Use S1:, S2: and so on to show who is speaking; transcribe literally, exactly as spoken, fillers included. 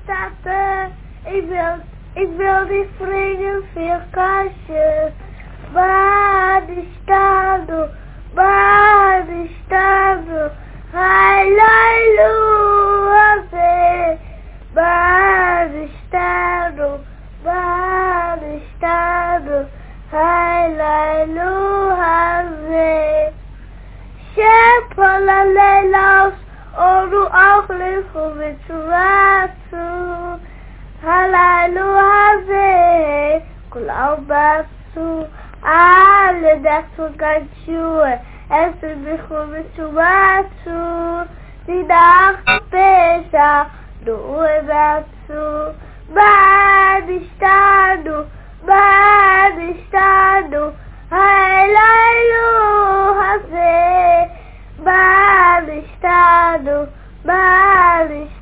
S1: staat er. Ik wil, ik wil die vrienden veel kastjes. Maar die staan er, maar die staan er. Halleluja, zee. Maar die staan er, maar die staan er. Halleluja, zee. Shepola leilaus, oru achlifu mitzuratsu. Halleluja, zee. Kulau batsu. Ale dasu ganchue. Esse bicho mitzuratsu. Dinach pesha. Do ebatsu. Bad estado. Bad estado. Halleluja, zee. Bad estado. Bad estado.